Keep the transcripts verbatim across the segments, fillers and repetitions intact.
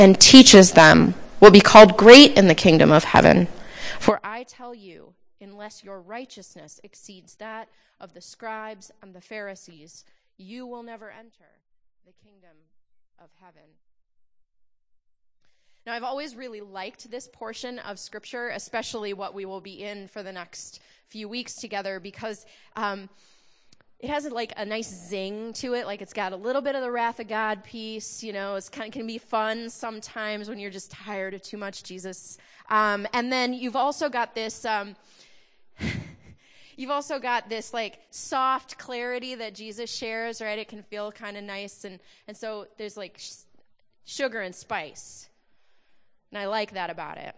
and teaches them will be called great in the kingdom of heaven. For I tell you, unless your righteousness exceeds that of the scribes and the Pharisees, you will never enter the kingdom of heaven. Now, I've always really liked this portion of Scripture, especially what we will be in for the next few weeks together, because um, it has like a nice zing to it. Like it's got a little bit of the wrath of God piece. You know, it's kind of can be fun sometimes when you're just tired of too much Jesus. Um, and then you've also got this. Um, You've also got this like soft clarity that Jesus shares, right? It can feel kind of nice. And, and so there's like sh- sugar and spice. And I like that about it.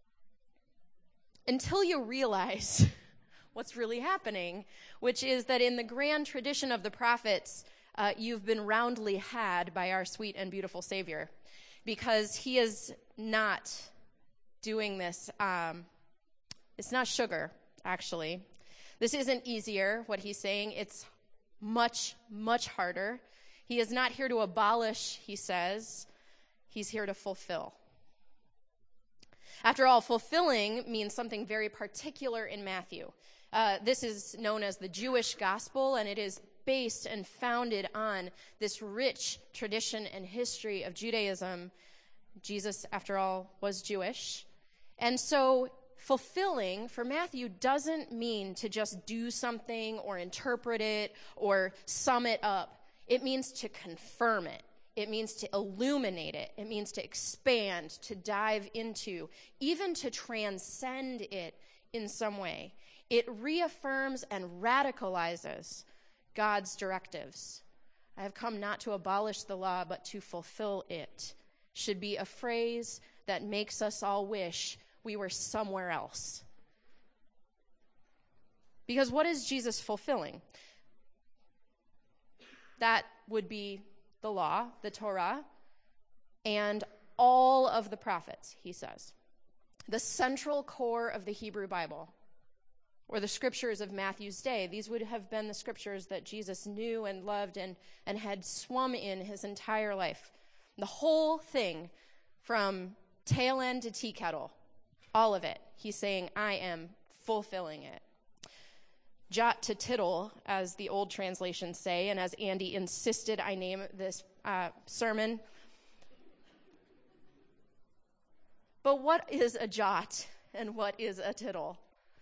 Until you realize what's really happening, which is that in the grand tradition of the prophets, uh, you've been roundly had by our sweet and beautiful Savior. Because he is not doing this. Um, it's not sugar, actually. This isn't easier, what he's saying. It's much, much harder. He is not here to abolish, he says. He's here to fulfill. After all, fulfilling means something very particular in Matthew. Uh, this is known as the Jewish gospel, and it is based and founded on this rich tradition and history of Judaism. Jesus, after all, was Jewish. And so fulfilling for Matthew doesn't mean to just do something or interpret it or sum it up. It means to confirm it. It means to illuminate it. It means to expand, to dive into, even to transcend it in some way. It reaffirms and radicalizes God's directives. I have come not to abolish the law, but to fulfill it. Should be a phrase that makes us all wish we were somewhere else. Because what is Jesus fulfilling? That would be the law, the Torah, and all of the prophets, he says. The central core of the Hebrew Bible, or the scriptures of Matthew's day. These would have been the scriptures that Jesus knew and loved and, and had swum in his entire life. The whole thing, from tail end to tea kettle, all of it. He's saying, I am fulfilling it. Jot to tittle, as the old translations say, and as Andy insisted I name this uh, sermon. But what is a jot and what is a tittle?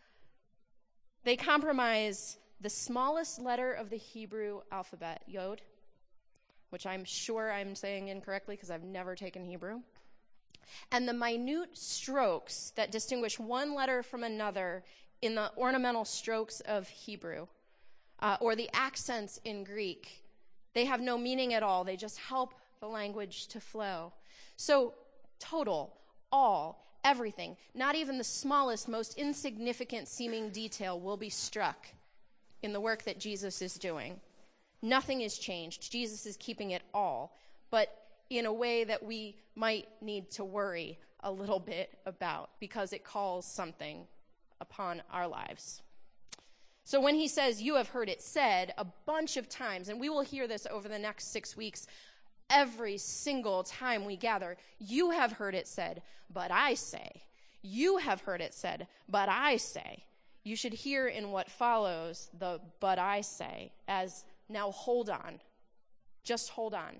They comprise the smallest letter of the Hebrew alphabet, Yod, which I'm sure I'm saying incorrectly because I've never taken Hebrew, and the minute strokes that distinguish one letter from another in the ornamental strokes of Hebrew, uh, or the accents in Greek. They have no meaning at all. They just help the language to flow. So total, all, everything, not even the smallest, most insignificant seeming detail will be struck in the work that Jesus is doing. Nothing is changed. Jesus is keeping it all, but in a way that we might need to worry a little bit about because it calls something upon our lives. So when he says, you have heard it said a bunch of times, and we will hear this over the next six weeks, every single time we gather, you have heard it said, but I say. You have heard it said, but I say. You should hear in what follows the but I say as now hold on. Just hold on.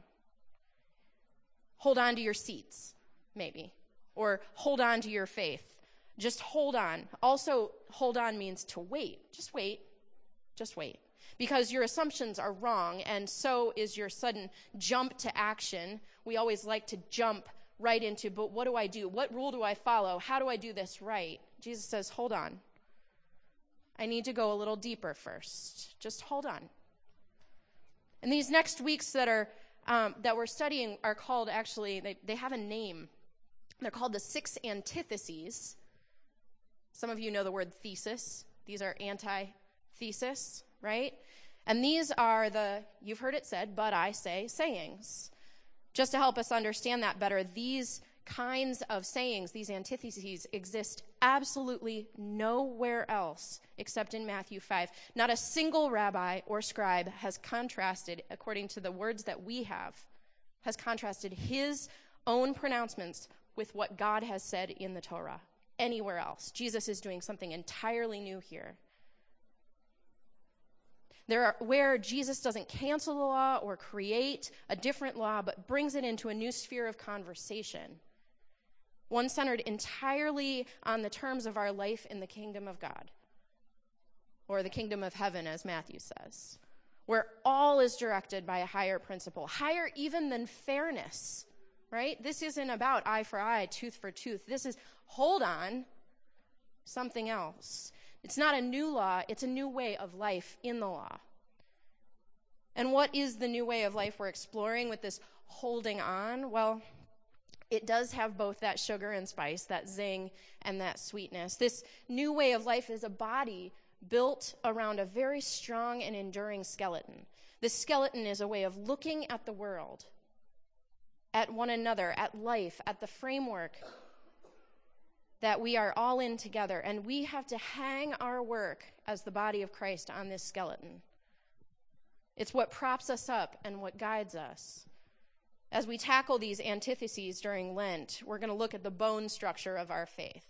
Hold on to your seats, maybe. Or hold on to your faith. Just hold on. Also, hold on means to wait. Just wait. Just wait. Because your assumptions are wrong, and so is your sudden jump to action. We always like to jump right into, but what do I do? What rule do I follow? How do I do this right? Jesus says, hold on. I need to go a little deeper first. Just hold on. And these next weeks that are um, that we're studying are called, actually, they, they have a name. They're called the six antitheses. Some of you know the word thesis. These are anti-thesis, right? And these are the, you've heard it said, but I say, sayings. Just to help us understand that better, these kinds of sayings, these antitheses, exist absolutely nowhere else except in Matthew five. Not a single rabbi or scribe has contrasted, according to the words that we have, has contrasted his own pronouncements with what God has said in the Torah anywhere else. Jesus is doing something entirely new here. There are where Jesus doesn't cancel the law or create a different law, but brings it into a new sphere of conversation, one centered entirely on the terms of our life in the kingdom of God, or the kingdom of heaven, as Matthew says, where all is directed by a higher principle, higher even than fairness, right? This isn't about eye for eye, tooth for tooth. This is, hold on, something else. It's not a new law, it's a new way of life in the law. And what is the new way of life we're exploring with this holding on? Well, it does have both that sugar and spice, that zing and that sweetness. This new way of life is a body built around a very strong and enduring skeleton. This skeleton is a way of looking at the world, at one another, at life, at the framework that we are all in together, and we have to hang our work as the body of Christ on this skeleton. It's what props us up and what guides us. As we tackle these antitheses during Lent, we're going to look at the bone structure of our faith.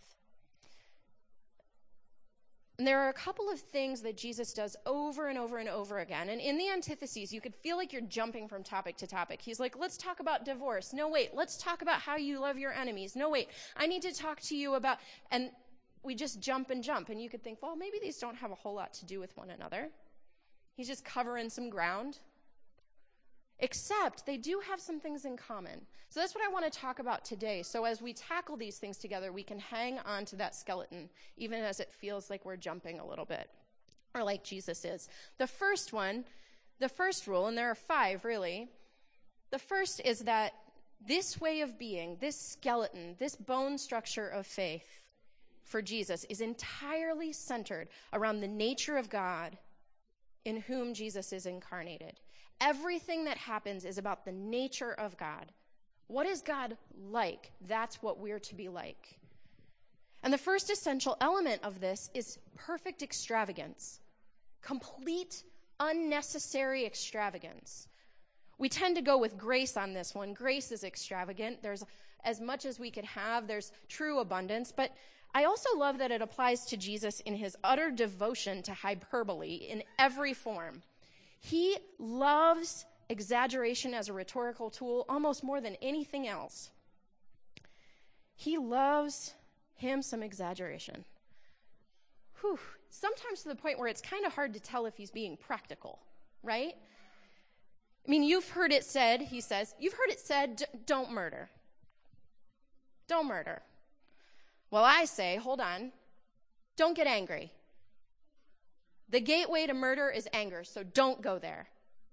And there are a couple of things that Jesus does over and over and over again. And in the antitheses, you could feel like you're jumping from topic to topic. He's like, let's talk about divorce. No, wait, let's talk about how you love your enemies. No, wait, I need to talk to you about, and we just jump and jump. And you could think, well, maybe these don't have a whole lot to do with one another. He's just covering some ground. Except they do have some things in common. So that's what I want to talk about today. So as we tackle these things together, we can hang on to that skeleton, even as it feels like we're jumping a little bit, or like Jesus is. The first one, the first rule, and there are five really, the first is that this way of being, this skeleton, this bone structure of faith for Jesus is entirely centered around the nature of God in whom Jesus is incarnated. Everything that happens is about the nature of God. What is God like? That's what we're to be like. And the first essential element of this is perfect extravagance. Complete, unnecessary extravagance. We tend to go with grace on this one. Grace is extravagant. There's as much as we could have. There's true abundance. But I also love that it applies to Jesus in his utter devotion to hyperbole in every form. He loves exaggeration as a rhetorical tool almost more than anything else. He loves him some exaggeration. Whew. Sometimes to the point where it's kind of hard to tell if he's being practical, right? I mean, you've heard it said, he says, you've heard it said, don't murder. Don't murder. Well, I say, hold on, don't get angry. The gateway to murder is anger, so don't go there.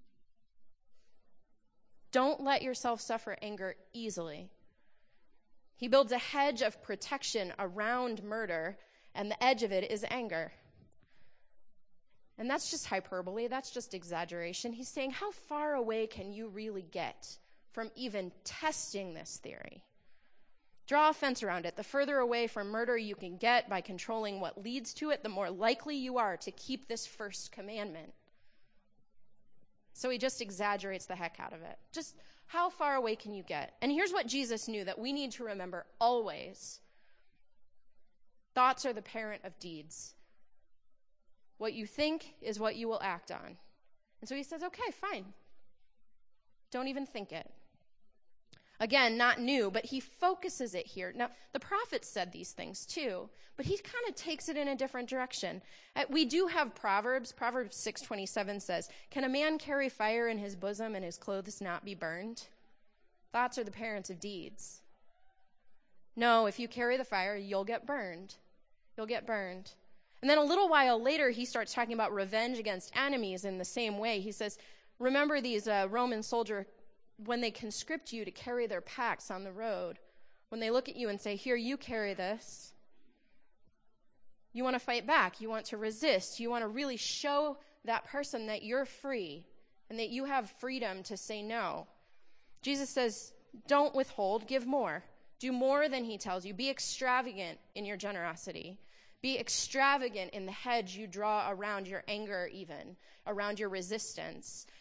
Don't let yourself suffer anger easily. He builds a hedge of protection around murder, and the edge of it is anger. And that's just hyperbole. That's just exaggeration. He's saying, how far away can you really get from even testing this theory? Draw a fence around it. The further away from murder you can get by controlling what leads to it, the more likely you are to keep this first commandment. So he just exaggerates the heck out of it. Just how far away can you get? And here's what Jesus knew that we need to remember always. Thoughts are the parent of deeds. What you think is what you will act on. And so he says, okay, fine. Don't even think it. Again, not new, but he focuses it here. Now, the prophets said these things too, but he kind of takes it in a different direction. Uh, we do have Proverbs. Proverbs six twenty-seven says, can a man carry fire in his bosom and his clothes not be burned? Thoughts are the parents of deeds. No, if you carry the fire, you'll get burned. You'll get burned. And then a little while later, he starts talking about revenge against enemies in the same way. He says, remember these uh, Roman soldier when they conscript you to carry their packs on the road, when they look at you and say, here, you carry this, you want to fight back, you want to resist, you want to really show that person that you're free and that you have freedom to say no. Jesus says, don't withhold, give more. Do more than he tells you. Be extravagant in your generosity. Be extravagant in the hedge you draw around your anger even, around your resistance.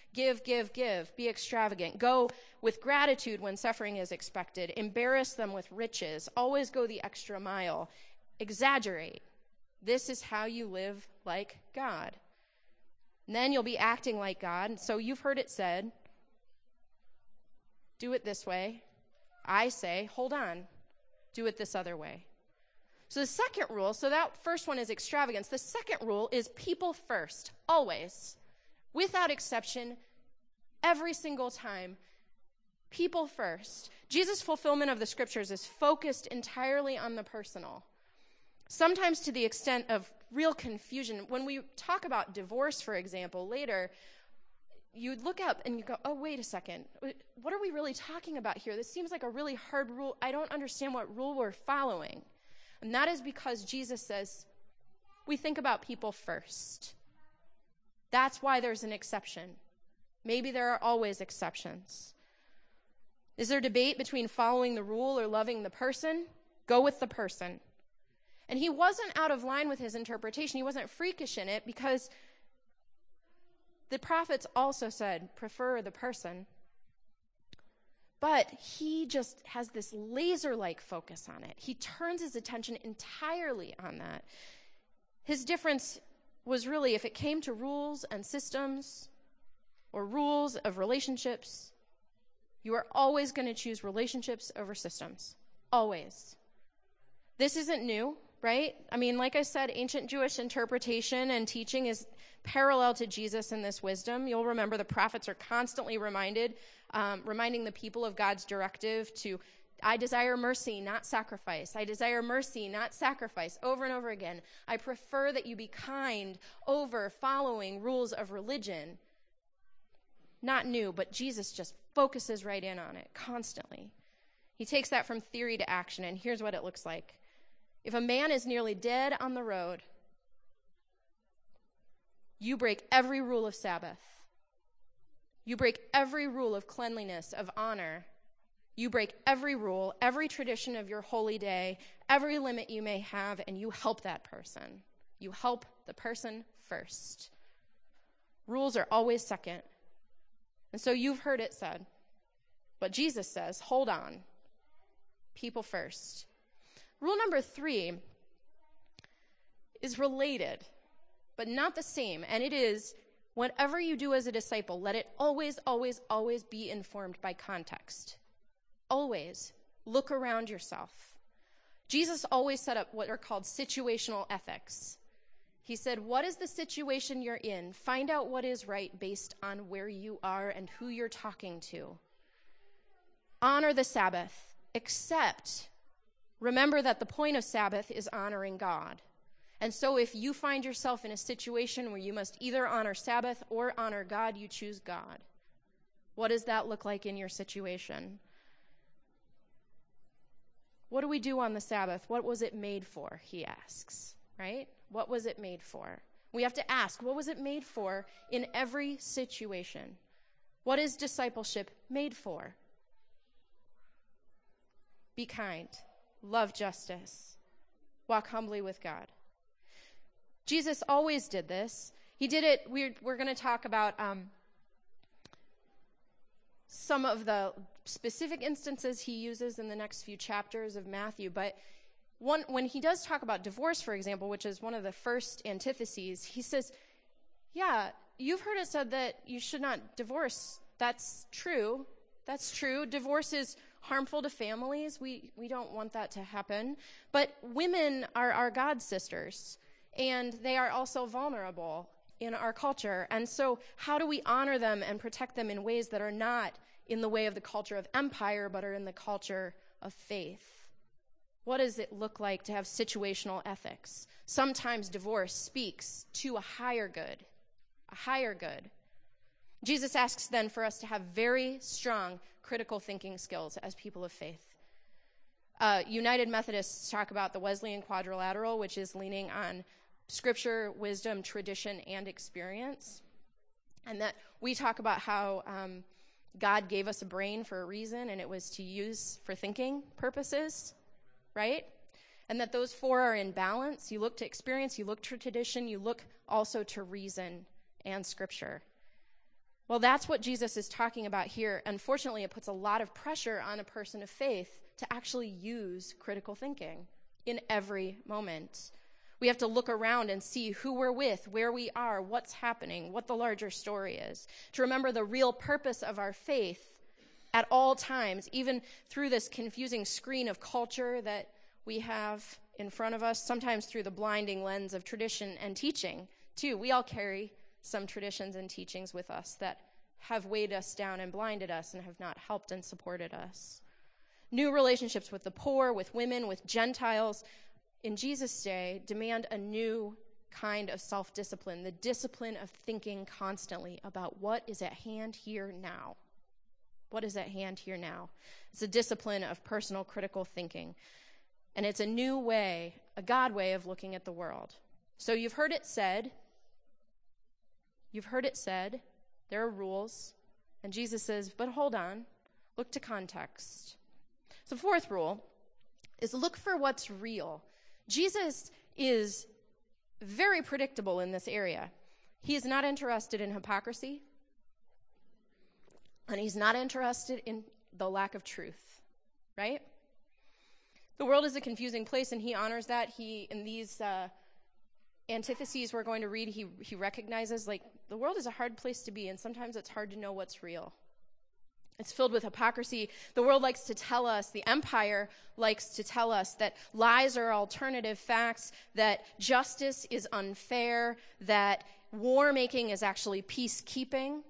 Give, give, give. Be extravagant. Go with gratitude when suffering is expected. Embarrass them with riches. Always go the extra mile. Exaggerate. This is how you live like God. And then you'll be acting like God. So you've heard it said, do it this way. I say, hold on, do it this other way. So the second rule, so that first one is extravagance. The second rule is people first, always, without exception, every single time. People first. Jesus' fulfillment of the scriptures is focused entirely on the personal. Sometimes to the extent of real confusion. When we talk about divorce, for example, later, you look up and you go, oh, wait a second. What are we really talking about here? This seems like a really hard rule. I don't understand what rule we're following. And that is because Jesus says, we think about people first. That's why there's an exception. Maybe there are always exceptions. Is there debate between following the rule or loving the person? Go with the person. And he wasn't out of line with his interpretation. He wasn't freakish in it because the prophets also said, prefer the person. But he just has this laser-like focus on it. He turns his attention entirely on that. His difference was really, if it came to rules and systems or rules of relationships, you are always going to choose relationships over systems. Always. This isn't new, right? I mean, like I said, ancient Jewish interpretation and teaching is parallel to Jesus in this wisdom. You'll remember the prophets are constantly reminded, um, reminding the people of God's directive to, I desire mercy, not sacrifice. I desire mercy, not sacrifice, over and over again. I prefer that you be kind over following rules of religion. Not new, but Jesus just focuses right in on it constantly. He takes that from theory to action, and here's what it looks like. If a man is nearly dead on the road, you break every rule of Sabbath. You break every rule of cleanliness, of honor. You break every rule, every tradition of your holy day, every limit you may have, and you help that person. You help the person first. Rules are always second. And so you've heard it said. But Jesus says, hold on. People first. Rule number three is related, but not the same. And it is, whatever you do as a disciple, let it always, always, always be informed by context. Always. Look around yourself. Jesus always set up what are called situational ethics. He said, what is the situation you're in? Find out what is right based on where you are and who you're talking to. Honor the Sabbath, except remember that the point of Sabbath is honoring God. And so if you find yourself in a situation where you must either honor Sabbath or honor God, you choose God. What does that look like in your situation? What do we do on the Sabbath? What was it made for? He asks, right? What was it made for? We have to ask, what was it made for in every situation? What is discipleship made for? Be kind. Love justice. Walk humbly with God. Jesus always did this. He did it, we're, we're going to talk about um, some of the specific instances he uses in the next few chapters of Matthew, but one, when he does talk about divorce, for example, which is one of the first antitheses, he says, yeah, you've heard it said that you should not divorce. That's true. That's true. Divorce is harmful to families. We we don't want that to happen. But women are our God sisters, and they are also vulnerable in our culture. And so how do we honor them and protect them in ways that are not in the way of the culture of empire, but are in the culture of faith? What does it look like to have situational ethics? Sometimes divorce speaks to a higher good, a higher good. Jesus asks then for us to have very strong critical thinking skills as people of faith. Uh, United Methodists talk about the Wesleyan quadrilateral, which is leaning on scripture, wisdom, tradition, and experience. And that we talk about how um, God gave us a brain for a reason, and it was to use for thinking purposes, right? And that those four are in balance. You look to experience, you look to tradition, you look also to reason and scripture. Well, that's what Jesus is talking about here. Unfortunately, it puts a lot of pressure on a person of faith to actually use critical thinking in every moment. We have to look around and see who we're with, where we are, what's happening, what the larger story is. To remember the real purpose of our faith at all times, even through this confusing screen of culture that we have in front of us, sometimes through the blinding lens of tradition and teaching, too. We all carry some traditions and teachings with us that have weighed us down and blinded us and have not helped and supported us. New relationships with the poor, with women, with Gentiles in Jesus' day demand a new kind of self-discipline, the discipline of thinking constantly about what is at hand here now. What is at hand here now? It's a discipline of personal critical thinking. And it's a new way, a God way of looking at the world. So you've heard it said, you've heard it said, there are rules. And Jesus says, but hold on, look to context. So fourth rule is look for what's real. Jesus is very predictable in this area. He is not interested in hypocrisy, and he's not interested in the lack of truth, right? The world is a confusing place, and he honors that. He, in these uh, antitheses we're going to read, he, he recognizes, like, the world is a hard place to be, and sometimes it's hard to know what's real. It's filled with hypocrisy. The world likes to tell us, the empire likes to tell us that lies are alternative facts, that justice is unfair, that war making is actually peacekeeping.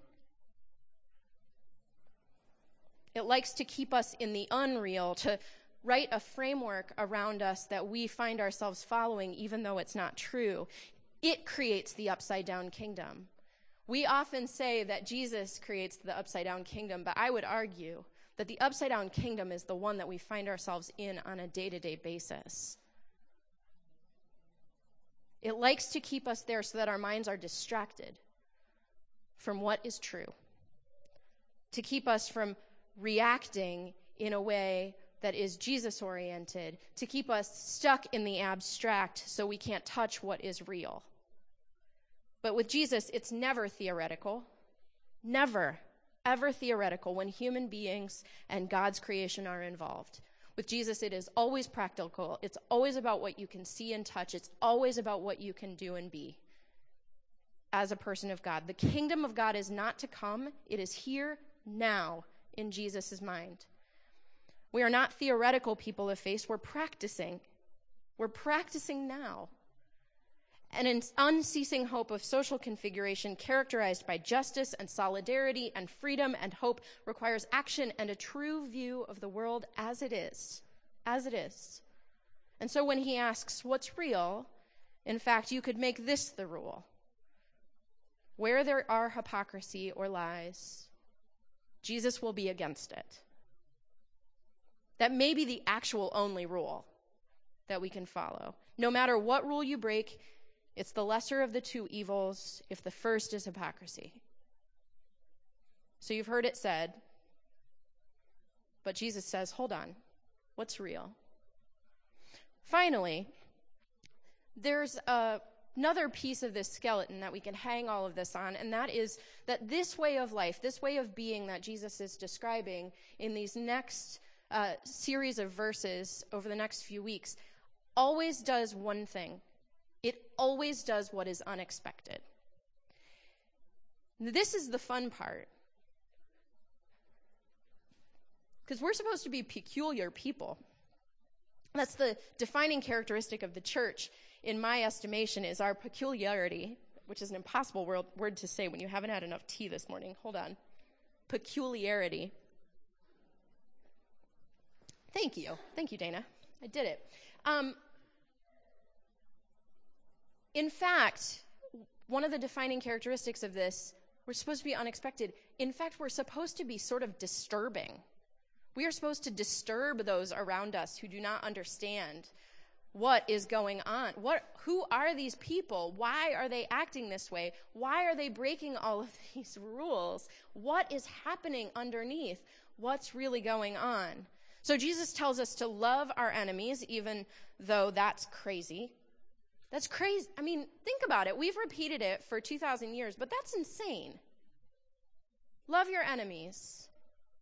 It likes to keep us in the unreal, to write a framework around us that we find ourselves following, even though it's not true. It creates the upside-down kingdom. We often say that Jesus creates the upside-down kingdom, but I would argue that the upside-down kingdom is the one that we find ourselves in on a day-to-day basis. It likes to keep us there so that our minds are distracted from what is true, to keep us from reacting in a way that is Jesus-oriented, to keep us stuck in the abstract so we can't touch what is real. But with Jesus, it's never theoretical, never, ever theoretical when human beings and God's creation are involved. With Jesus, it is always practical. It's always about what you can see and touch. It's always about what you can do and be as a person of God. The kingdom of God is not to come. It is here now in Jesus' mind. We are not theoretical people of faith. We're practicing. We're practicing now. And an unceasing hope of social configuration characterized by justice and solidarity and freedom and hope requires action and a true view of the world as it is, as it is. And so when he asks what's real, in fact, you could make this the rule. Where there are hypocrisy or lies, Jesus will be against it. That may be the actual only rule that we can follow. No matter what rule you break, it's the lesser of the two evils if the first is hypocrisy. So you've heard it said, but Jesus says, hold on, what's real? Finally, there's a, another piece of this skeleton that we can hang all of this on, and that is that this way of life, this way of being that Jesus is describing in these next uh, series of verses over the next few weeks, always does one thing. It always does what is unexpected. This is the fun part. Because we're supposed to be peculiar people. That's the defining characteristic of the church, in my estimation, is our peculiarity, which is an impossible word, word to say when you haven't had enough tea this morning. Hold on. Peculiarity. Thank you. Thank you, Dana. I did it. Um, In fact, one of the defining characteristics of this, we're supposed to be unexpected. In fact, we're supposed to be sort of disturbing. We are supposed to disturb those around us who do not understand what is going on. What, who are these people? Why are they acting this way? Why are they breaking all of these rules? What is happening underneath? What's really going on? So Jesus tells us to love our enemies, even though that's crazy. That's crazy. I mean, think about it. We've repeated it for two thousand years, but that's insane. Love your enemies.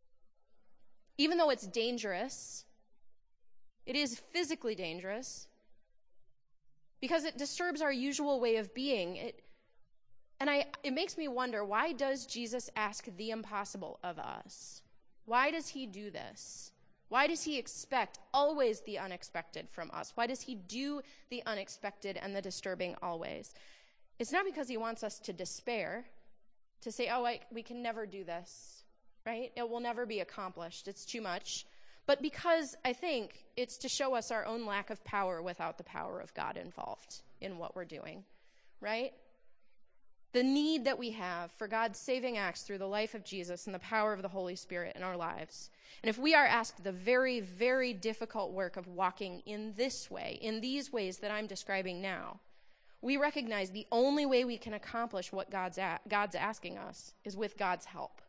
Even though it's dangerous, it is physically dangerous because it disturbs our usual way of being. It, and I, it makes me wonder, why does Jesus ask the impossible of us? Why does he do this? Why does he expect always the unexpected from us? Why does he do the unexpected and the disturbing always? It's not because he wants us to despair, to say, oh, I, we can never do this, right? It will never be accomplished. It's too much. But because I think it's to show us our own lack of power without the power of God involved in what we're doing, right? The need that we have for God's saving acts through the life of Jesus and the power of the Holy Spirit in our lives. And if we are asked the very, very difficult work of walking in this way, in these ways that I'm describing now, we recognize the only way we can accomplish what God's a- God's asking us is with God's help.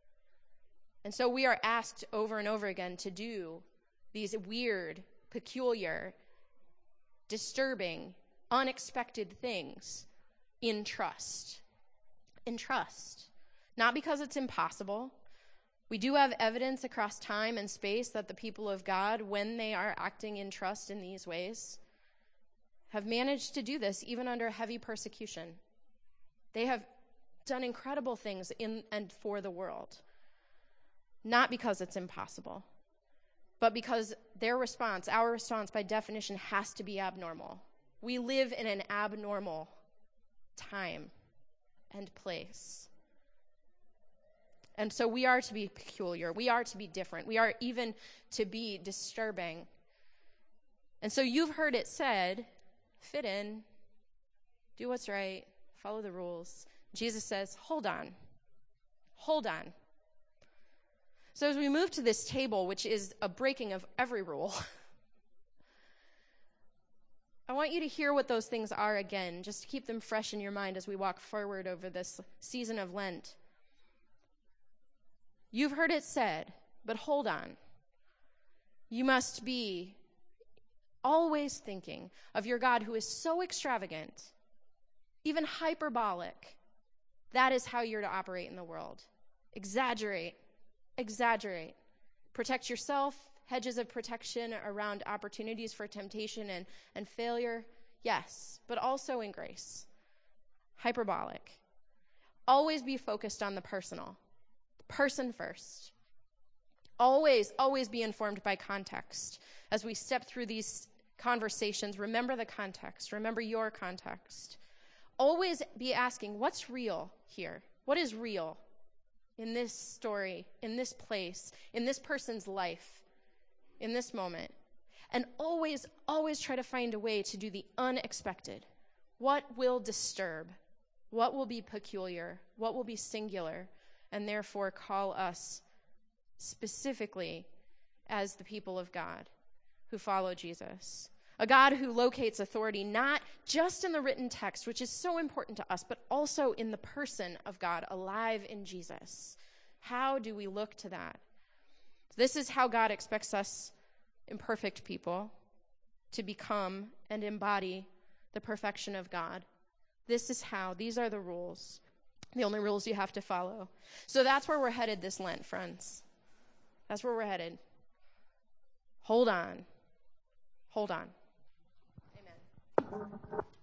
And so we are asked over and over again to do these weird, peculiar, disturbing, unexpected things in trust. In trust. Not because it's impossible. We do have evidence across time and space that the people of God, when they are acting in trust in these ways, have managed to do this even under heavy persecution. They have done incredible things in and for the world. Not because it's impossible, but because their response, our response by definition, has to be abnormal. We live in an abnormal time and place. And so we are to be peculiar. We are to be different. We are even to be disturbing. And so you've heard it said, fit in, do what's right, follow the rules. Jesus says, hold on. Hold on. So as we move to this table, which is a breaking of every rule, I want you to hear what those things are again, just to keep them fresh in your mind as we walk forward over this season of Lent. You've heard it said, but hold on. You must be always thinking of your God who is so extravagant, even hyperbolic. That is how you're to operate in the world. Exaggerate. Exaggerate. Protect yourself, hedges of protection around opportunities for temptation and, and failure, yes, but also in grace. Hyperbolic. Always be focused on the personal. Person first. Always, always be informed by context. As we step through these conversations, remember the context. Remember your context. Always be asking, what's real here? What is real in this story, in this place, in this person's life, in this moment? And always, always try to find a way to do the unexpected. What will disturb? What will be peculiar? What will be singular? And therefore call us specifically as the people of God who follow Jesus. A God who locates authority not just in the written text, which is so important to us, but also in the person of God alive in Jesus. How do we look to that? This is how God expects us, imperfect people, to become and embody the perfection of God. This is how. These are the rules. The only rules you have to follow. So that's where we're headed this Lent, friends. That's where we're headed. Hold on. Hold on. Amen.